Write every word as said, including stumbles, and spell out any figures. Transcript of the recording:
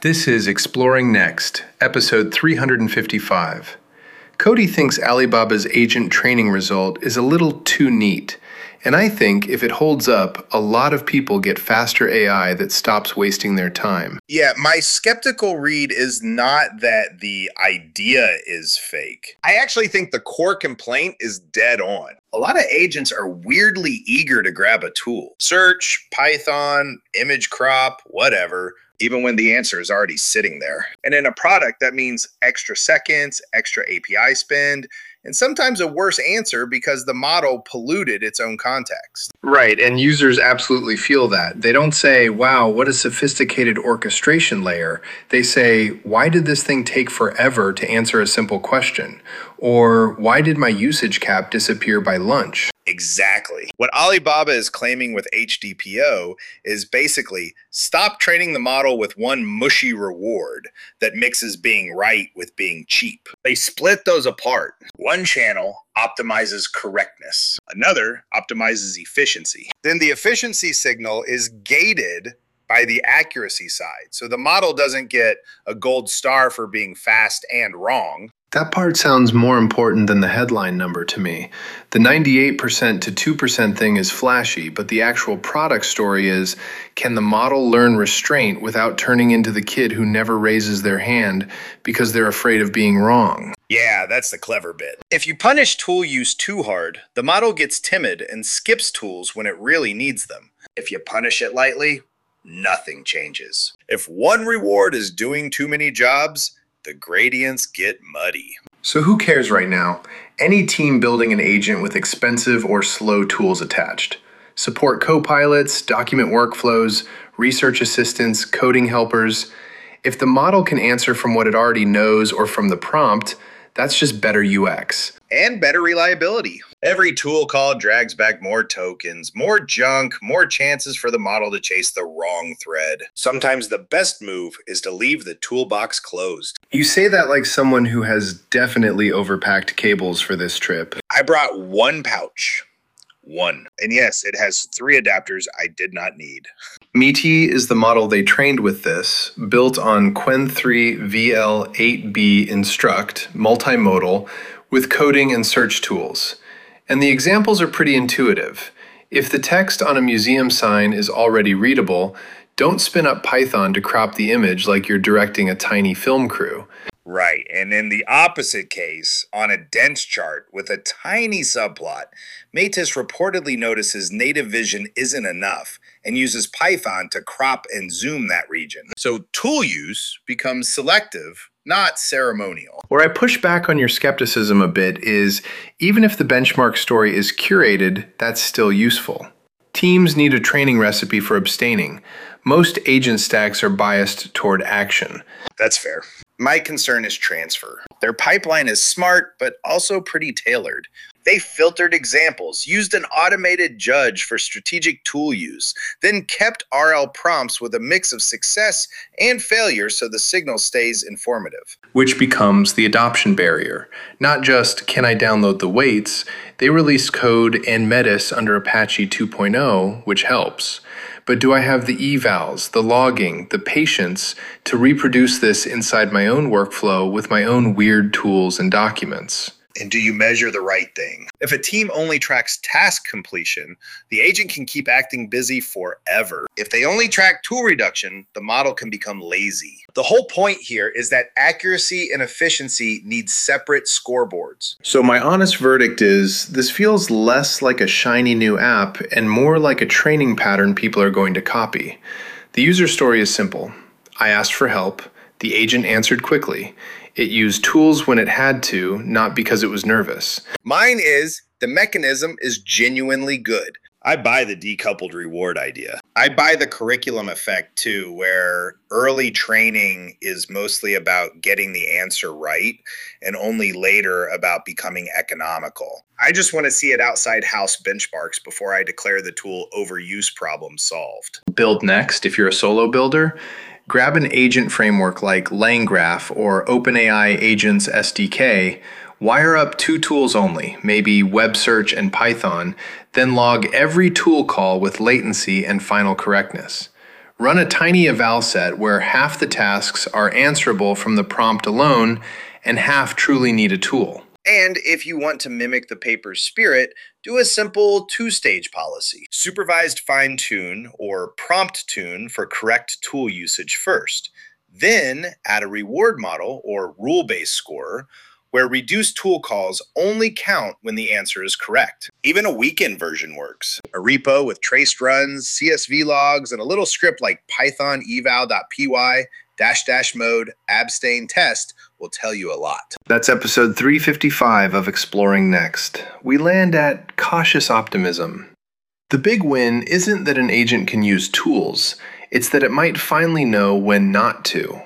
This is Exploring Next, episode three hundred fifty-five. Cody thinks Alibaba's agent training result is a little too neat, and I think if it holds up, a lot of people get faster A I that stops wasting their time. Yeah, my skeptical read is not that the idea is fake. I actually think the core complaint is dead on. A lot of agents are weirdly eager to grab a tool. Search, Python, image crop, whatever, even when the answer is already sitting there. And in a product, that means extra seconds, extra A P I spend, and sometimes a worse answer because the model polluted its own context. Right, and users absolutely feel that. They don't say, wow, what a sophisticated orchestration layer. They say, why did this thing take forever to answer a simple question? Or why did my usage cap disappear by lunch? Exactly. What Alibaba is claiming with H D P O is basically stop training the model with one mushy reward that mixes being right with being cheap. They split those apart. One channel optimizes correctness. Another optimizes efficiency. Then the efficiency signal is gated by the accuracy side. So the model doesn't get a gold star for being fast and wrong. That part sounds more important than the headline number to me. The ninety-eight percent to two percent thing is flashy, but the actual product story is, can the model learn restraint without turning into the kid who never raises their hand because they're afraid of being wrong? Yeah, that's the clever bit. If you punish tool use too hard, the model gets timid and skips tools when it really needs them. If you punish it lightly, nothing changes. If one reward is doing too many jobs, the gradients get muddy. So who cares right now? Any team building an agent with expensive or slow tools attached. Support co-pilots, document workflows, research assistants, coding helpers. If the model can answer from what it already knows or from the prompt, that's just better U X. And better reliability. Every tool call drags back more tokens, more junk, more chances for the model to chase the wrong thread. Sometimes the best move is to leave the toolbox closed. You say that like someone who has definitely overpacked cables for this trip. I brought one pouch. One. And yes, it has three adapters I did not need. Meaty is the model they trained with this, built on Qwen three V L eight B Instruct, multimodal, with coding and search tools. And the examples are pretty intuitive. If the text on a museum sign is already readable, don't spin up Python to crop the image like you're directing a tiny film crew. Right, and in the opposite case, on a dense chart with a tiny subplot, Matis reportedly notices native vision isn't enough and uses Python to crop and zoom that region. So tool use becomes selective, not ceremonial. Where I push back on your skepticism a bit is, even if the benchmark story is curated, that's still useful. Teams need a training recipe for abstaining. Most agent stacks are biased toward action. That's fair. My concern is transfer. Their pipeline is smart, but also pretty tailored. They filtered examples, used an automated judge for strategic tool use, then kept R L prompts with a mix of success and failure so the signal stays informative. Which becomes the adoption barrier. Not just, can I download the weights? They released code and Metis under Apache two point oh, which helps. But do I have the evals, the logging, the patience to reproduce this inside my own workflow with my own weird tools and documents? And do you measure the right thing? If a team only tracks task completion, the agent can keep acting busy forever. If they only track tool reduction, the model can become lazy. The whole point here is that accuracy and efficiency need separate scoreboards. So my honest verdict is, this feels less like a shiny new app and more like a training pattern people are going to copy. The user story is simple. I asked for help. The agent answered quickly. It used tools when it had to, not because it was nervous. Mine is, the mechanism is genuinely good. I buy the decoupled reward idea. I buy the curriculum effect too, where early training is mostly about getting the answer right and only later about becoming economical. I just want to see it outside house benchmarks before I declare the tool overuse problem solved. Build next if you're a solo builder. Grab an agent framework like LangGraph or OpenAI Agents S D K, wire up two tools only, maybe web search and Python, then log every tool call with latency and final correctness. Run a tiny eval set where half the tasks are answerable from the prompt alone and half truly need a tool. And if you want to mimic the paper's spirit, do a simple two-stage policy. Supervised fine-tune or prompt tune for correct tool usage first. Then add a reward model or rule-based scorer where reduced tool calls only count when the answer is correct. Even a weekend version works. A repo with traced runs, C S V logs, and a little script like python eval.py dash dash mode abstain test will tell you a lot. That's episode three fifty-five of Exploring Next. We land at cautious optimism. The big win isn't that an agent can use tools, it's that it might finally know when not to.